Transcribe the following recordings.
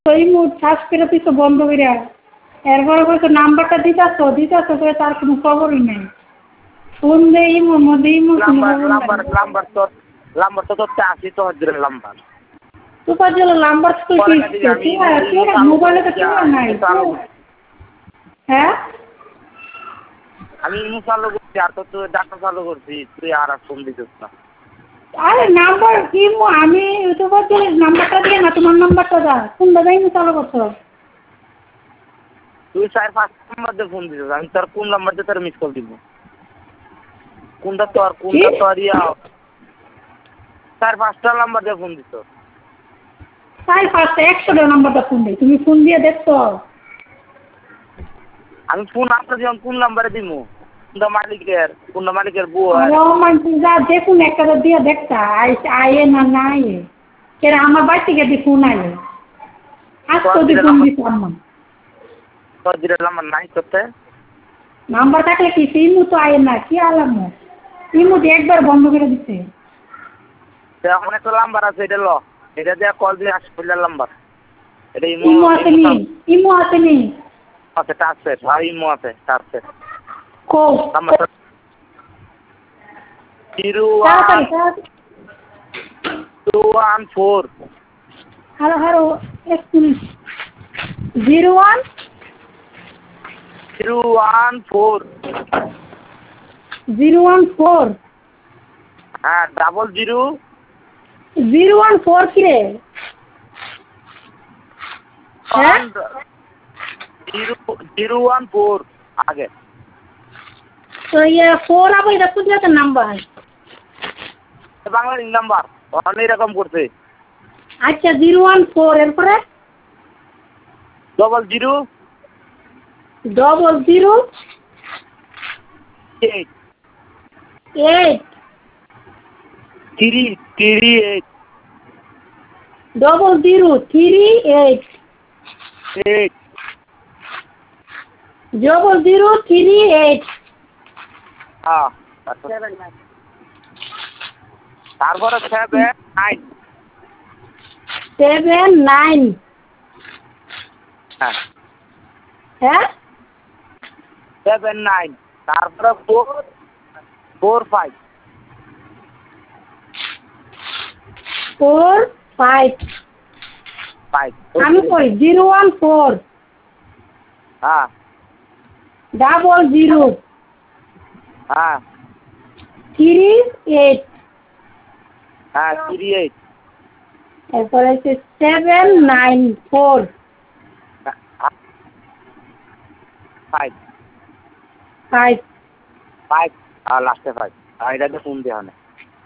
ওই mood search করে তুই তো বন্ধ করে এরপরে বলছো নাম্বারটা দিতাছ করে তার কোনো খবরই নেই। ফোন দেই মধ্যে ইমো লাম্বার তো তোর আসি তো হজরের লাম্বার তোর জন্য নাম্বার তো কি মোবাইলে তো কেউ নাই। হ্যাঁ আমি ইমো চালু করছি আর তো তুই ডাটা চালু করছি তুই আর ফোন দিছিস না। আরে নাম্বার ইমো আমি তোমার জন্য নাম্বারটা দিয়ে না তোমার নাম্বারটা দা কোনটা যাই চালু করছো। তুই 4-5 নাম্বার দিয়ে ফোন দিছিস আমি তোর কোন নাম্বার দিয়ে তোর মিস কল দিব কোনটা তোর 4-5টা নাম্বার দিয়ে ফোন দিছ 4-5টা 100টা নাম্বারটা ফোন দেই তুমি ফোন দিয়ে দেখছো। আমি ফোন আপনার যখন কোন নাম্বারে দিমু কোনটা মালিকের বউ যা দেখুন একটা দিয়ে দেখতা আয়ে না নাই কেন আমার বাড়ি থেকে দি ফোন আয়ে আজ তো দি ফোন দিছি আমার তোর দিলে নাম্বার নাই করতে নাম্বার থাকলে কি ইমু তো আয়ে না কি আলাম ইমু দিয়ে একবার বন্ধ করে দিছে। এখন একটা নাম্বার আছে এটা ল এটা দিয়ে কল দিয়ে আসলে নাম্বার এটা ইমু আসেনি আছে টাচে ভাই ইমো আছে টাচে কো নাম্বারটা 01214 হ্যালো এক মিনিট 014 হ্যাঁ 014 কি রে 014 আগে তো ये 4 আবার এটা কোন নাম্বার বাংলাদেশ নাম্বার অনেক রকম করছে। আচ্ছা 014 এরপরে 00 00 8 8 338 0038 8 0038 হ্যাঁ তারপরে 79 হ্যাঁ হ্যাঁ 79 তারপরে 445 আমি কই 014 হ্যাঁ 00 হ্যাঁ 38 হ্যাঁ 38 এরপরে হচ্ছে 794 5 5 আর লাস্টে 5 আর এটাতে ফোন দেওয়া না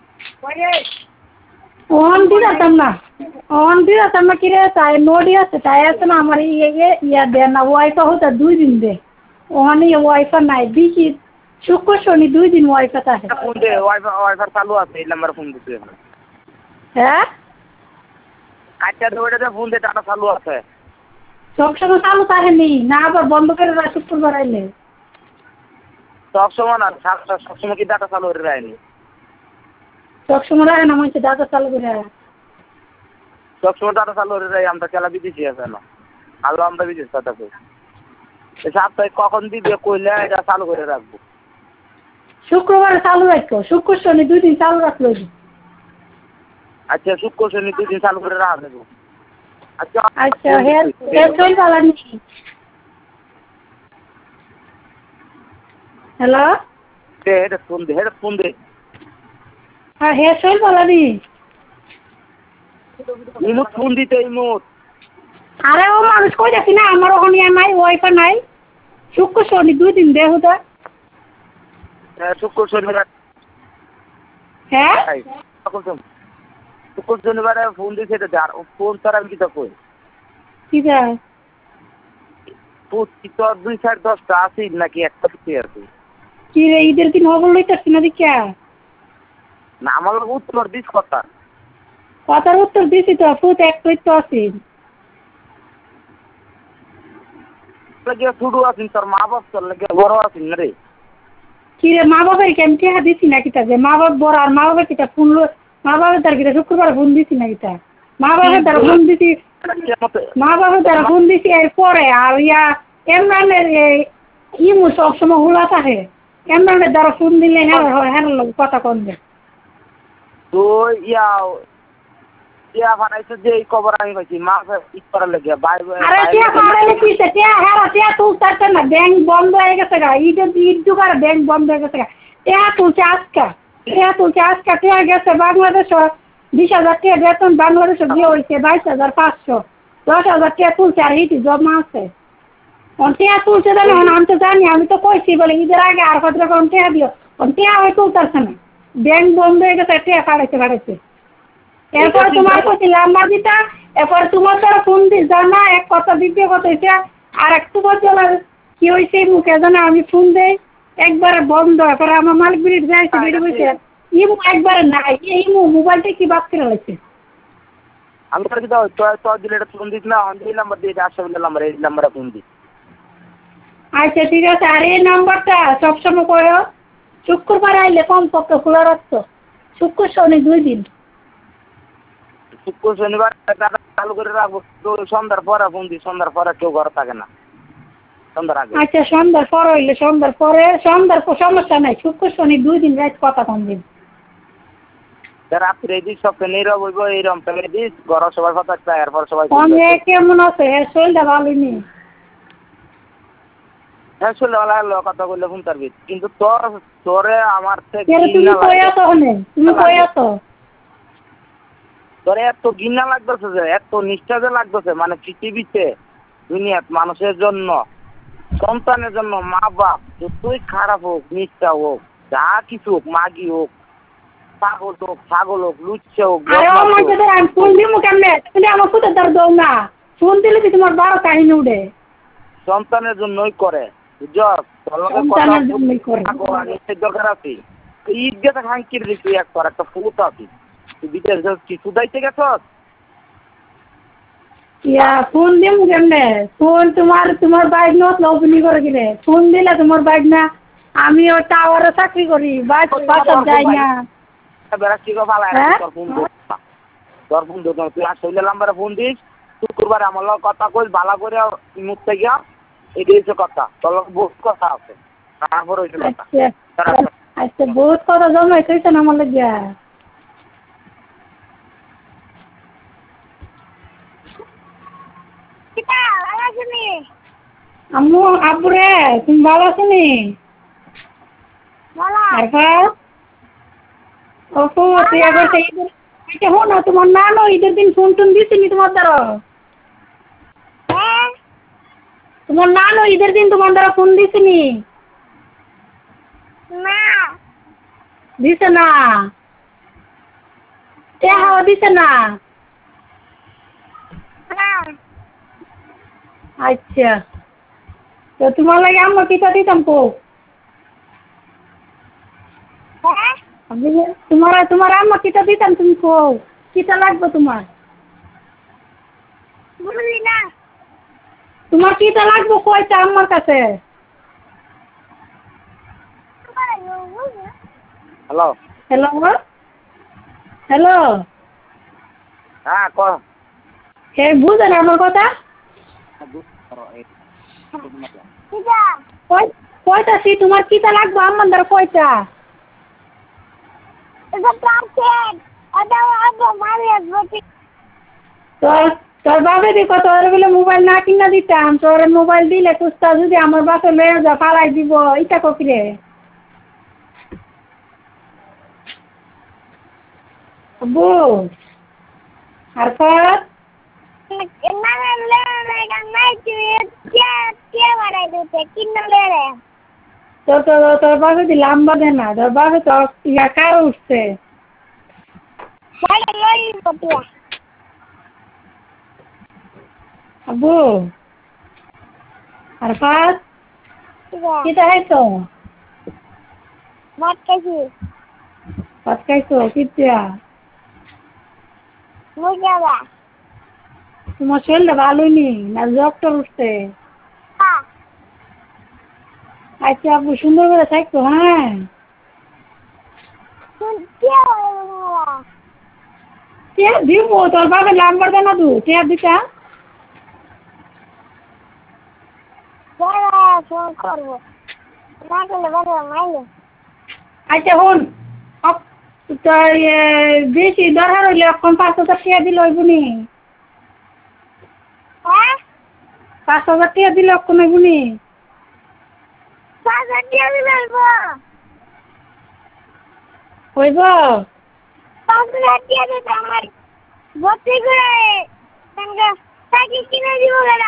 অন দিতাম না কিরে তাই নোডি আছে তাই আছে না আমার ইয়া দেয় না ওয়াইফা হতে 2 দিন দে ওখানে ওয়াইফা নাই দিছি শুক্র শনি 2 দিন ওয়াইফা থাকে ফোন দে ওয়াইফাই চালু আছে এই নাম্বারে ফোন দিতে হ্যাঁ কাটটা ধরে ফোন দে টাটা চালু আছে সবসময় চালু থাকেনি না আবার বন্ধ করে রাখ শুক্রবার আইলে সবসময় না সবসময় কি ডাটা চালু করে রাখেনি সবসময় রাখে না মনে ডাটা চালু করে সবসময় ডাটা চালু করে রাখি আমরা খেলা বিদেশি আছে না আলো আমরা বিদেশ কথা কই সপ্তাহে কখন দিবে কইলে এটা চালু করে রাখবো শুক্রবার চালু রাখো শুক্র শনি 2 দিন চালু রাখলো আচ্ছা শুক্র শনি 2 দিন চালু করে রাখা দেবো আচ্ছা হেয়ার চল ভালো নেই হ্যালো হেড ফোন দে হ্যাঁ হেয়ার চল ভালো নেই ইমোট ফোন দিতে ইমোট আরে ও মানুষ কই দেখি না আমার ওখানে নাই ওয়াইফাই নাই শুক্র শনি 2 দিন দেহু দা শুক্র শনিবার হ্যাঁ শুক্র শনিবারে ফোন দিছে এটা ফোন তার আমি কিতা কই কি যা তোর 2-10টা আছে নাকি একটা কিছু আছে কি রে ঈদের দিন খবর লইতাছি না দেখিয়া না আমার উত্তর দিস কথার উত্তর দিছি তো ফুট এক প্লেট তো আছে লাগে শুরু আছেন তোর মা বাপ তোর লাগে বড় আছেন না রে কি রে মা বাবার কেমন টিহা দিছি না কিতা যে মা বাপ বড় আর মা বাবার কিতা ফোন মা বাবার তার কিতা শুক্রবার ফোন দিছি না কিতা মা বাবার তার ফোন দিছি মা বাবা তারা ফোন দিছি এর পরে আর এমরানের ইমু সবসময় হুলা থাকে এমরানের দ্বারা ফোন দিলে হ্যাঁ লোক কথা কমবে তো ইয়া বানাইছে যে এই খবর আমি পাইছি মাছ ইট করার লেগে আরে টিয়া খাওয়ালে কিসে টিয়া হ্যাঁ টিয়া তুলতে না ব্যাংক বন্ধ হয়ে গেছে গা ঈদ ঢুকার ব্যাংক বন্ধ হয়ে গেছে গা টিয়া তুলছে আজকা টিয়া গেছে বাংলাদেশ 20,000 টাকা বেতন বাংলাদেশে দিয়ে হয়েছে 22,500 10,000 টাকা তুলছে আর ইটি জমা আছে টিয়া তুলছে জানি আমি তো জানি আমি তো কইছি বলে ঈদের আগে আর কত রকম টিয়া দিও টিয়া হয়ে তুলতেছে না ব্যাংক বন্ধ হয়ে গেছে টিয়া ফাড়াইছে এরপরে তোমার কাছে নাম্বার দিতা এরপরে তোমার দ্বারা ফোন দিস না এক কথা দ্বিতীয় কথা এটা আর একটু বছর কি হয়েছে মুখে জানা আমি ফোন দেই একবারে বন্ধ এরপরে আমার মালিক বিড়ি যাইছে বিড়ি বসে ইমু একবারে নাই ইমু মোবাইলটা কি বাদ করে লাগছে আমি কি দাও তো দিলে এটা ফোন দিস না এই নাম্বার দিয়ে আসবে নাম্বার এই নাম্বারে ফোন দিস আচ্ছা ঠিক আছে আর এই নাম্বারটা সবসময় করো শুক্রবার আইলে কমপক্ষে খোলা রাখতো শুক্র শনি 2 দিন শুক্র শনিবার চালু করে রাখবো তো সন্ধ্যার পরে ফোন দিই সন্ধ্যার পরে কেউ ঘরে থাকে না সন্ধ্যার আগে আচ্ছা সন্ধ্যার পর হইলে সন্ধ্যার সমস্যা নাই শুক্র শনি 2 দিন রাত কথা কম দিন রাত্রে দিস সবকে নীরব হইব এইরকম ফেলে দিস ঘর সবাই কথা চাই এরপর সবাই কেমন আছে শরীরটা ভালো নেই হ্যাঁ শুনলে ভালো কথা বললে ফোন পারবি কিন্তু তোরে আমার থেকে তুমি কই আছো তোরে এত ঘৃণা লাগতেছে যে এত নিষ্ঠা যে লাগতেছে মানে পৃথিবীতে দুনিয়াত মানুষের জন্য সন্তানের জন্য মা বাপ যতই খারাপ হোক নিষ্ঠা হোক যা কিছু হোক মাগি হোক ছাগল হোক লুচ্ছে হোক সন্তানের জন্যই করে দরকার আছে ঈদ গেছে খাঙ্কির দিচ্ছি একটা ফুট আছি তুই বিদেশ কিছু দাইতে গেছ ফোন দিম কেমনে ফোন তোমার বাইক নতুনি করে কিনে ফোন দিলে তোমার বাইক না আমি ও টাওয়ারে চাকরি করি বাসার যাই না তোর ফোন তুই আর শৈল নাম্বারে ফোন দিস শুক্রবার আমার লোক কথা কইস ভালো করে মুখ থেকে এটাই হচ্ছে কথা তোর লোক বহুত কথা আছে তারপর হয়েছে কথা আচ্ছা বহুত কথা জমাইছে না আমার লাগিয়া আম্মু আব্বু রে তুমি ভালো আছো নি তোমার নানো ঈদের দিন ফোন টোন দিছিনি তোমার দ্বারা তোমার নানো ঈদের দিন তোমার দ্বারা ফোন দিছিনি দিছে না হাওয়া দিছে না আচ্ছা তো তোমার লাগে আম্মা কিতা দিতাম কো তোমার আম্মা কিতা দিতাম তুমি কো কিতা লাগবে তোমার তোমার কিতা লাগবে কয়টা আম্মার কাছে হ্যালো হ্যালো হ্যালো হ্যাঁ ক বুঝেন আমার কথা কয়টা তোমার কিতা লাগবে আমার দ্বারা কয়টা তোর বাপে দেখো তোর বলে মোবাইল না কিনা দিতাম তোর মোবাইল দিলে কুস্তা যদি আমার বাপে লয়ে যা ফালাই দিব এটা ককিরে আব্বু আর কর তোর বাপে দি লাম্বা দে না তোর বাপে তো কার উঠছে আব্বু আর পাঁচ কিটা খাইছো ভাত খাইছো কিটা তোমার শরীরটা ভালোই নি না জ্বর উঠছে আচ্ছা আব্বু সুন্দর করে থাকতো হ্যাঁ দিব তোর বাপের নাম্বার দেনা তু টিয়া দিতা ফোন করবো না করলে বাবা মাইলে আচ্ছা হন বেশি দরকার হইলে এখন 5,000 টাকা দিলে হইব নি হ্যাঁ 5,000 টাকা দিলে এখন হইব নি 5,000 টাকা দিলে হইব 5,000 টাকা দিলে আমার ভর্তি করে সাইকেল কিনে দিব না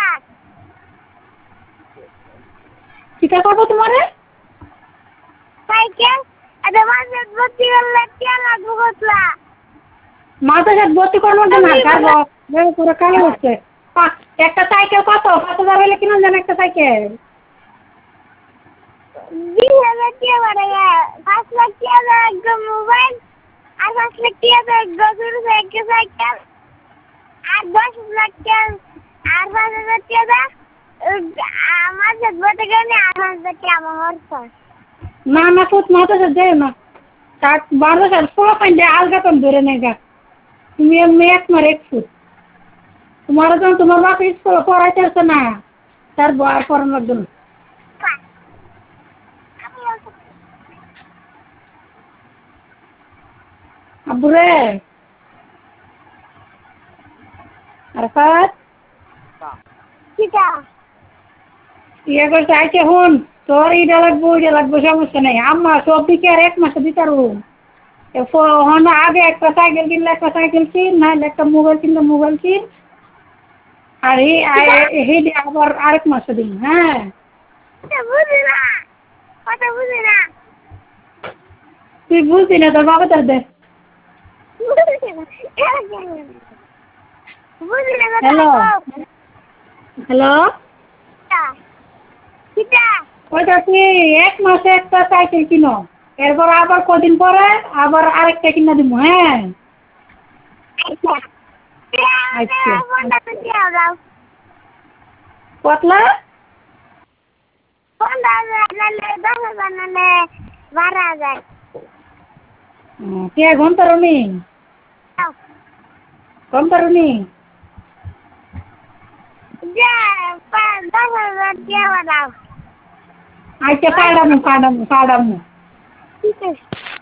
কিটা করবো তোমারে সাইকেল আরে মাঝে ভর্তি করলে টাকা লাগবে কতলা মাথা ভর্তি করবো না কারবো পুরো কালো হচ্ছে একটা সাইকেল কত 5,000 হইলে কিনা জান একটা সাইকেল 20,000 টাকা বাড়াইয়া 5 লাখ টাকা একদম মোবাইল আর 5 লাখ টাকা গজুর সাইকেল সাইকেল আর 10 লাখ টাকা আর 5,000 টাকা আমার ভর্তি করে আর 5,000 টাকা আমার খরচ না না পুত মাথা যাই না তার 12,000 পোলা পাইলে আলগা তো ধরে নেগা তুমি এমনি এক মার এক ফুট তোমার যখন তোমার বাপ স্কুলে পড়াইতে আসছে না তার বয়ার পড়ানোর জন্য আব্বুরে আরফাত কিটা ইয়ে করছে আইছে হন তোর ইটা লাগবো ওইটা লাগবো সমস্যা নেই আম্মা সব দিকে আর 1 মাসে দিতে পারবো হন আগে একটা সাইকেল কিনলে একটা সাইকেল কিন নাহলে একটা মোবাইল কিনলে মোবাইল কিন আর এই আবার আরেক মাসে দিন হ্যাঁ বুঝি না কথা বুঝি না তুই বুঝবি না তোর বাবা তার দে হ্যালো হ্যালো ওইটা তুই 1 মাসে একটা সাইকেল কিনো এরপর আবার কদিন পরে আবার আরেকটা কিনা দিব হ্যাঁ আচ্ছা কতলা 12,000 কে ঘন্টা রুনি ঘন্টা রুনি 10,000 টাকা দাও আচ্ছা কাটামু ঠিক আছে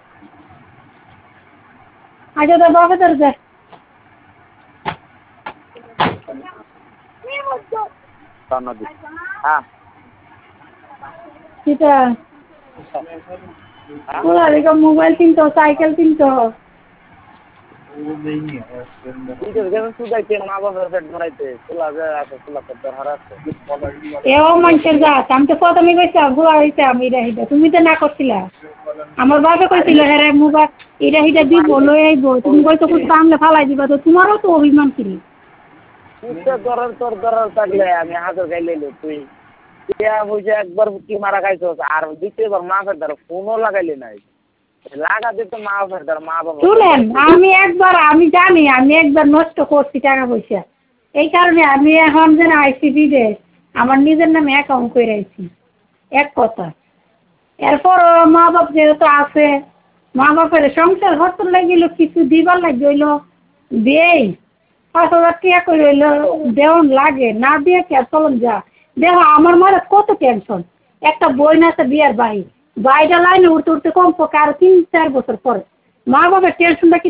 আচ্ছা তোর বাবা তোর দে হ্যাঁ কিটা ওরা দেখো মোবাইল কিনতো সাইকেল কিনতো এও মানুষের জাত আমি তো প্রথমে কইছি বুয়া হইছে আমি এটা হিটা তুমি তো না করছিলা আমার বাবা কইছিল হ্যাঁ মোবাইল এটা হিটা দিব লই আইব তুমি কইছো খুব সামনে ফালাই দিবা তো তোমারও তো অভিমান ছিল তোর দরার থাকলে আমি হাজার গাইলে তুই বুঝে একবার কি মারা খাইছস আর দ্বিতীয়বার মা ফের ফোনও লাগাইলে নাই লাগা দিত মা ফের মা বাবা শুনেন আমি জানি আমি একবার নষ্ট করছি টাকা পয়সা এই কারণে আমি এখন যেন আইসি বিদেশ আমার নিজের নামে অ্যাকাউন্ট করে আইছি এক কথা এরপর মা বাপ যেহেতু আছে মা বাপের সংসার হতে লাগিল কিছু দিবার লাগে হইল দেই 5,000 টাকা করে হইল দেওয়ান লাগে না দিয়ে কে চলন যা দেখো আমার মারে কত টেনশন একটা বই না আছে বিয়ার বাইটা লাইনে উঠতে উঠতে কম পক্ষে আরো 3-4 বছর পরে মা বাবার টেনশনটা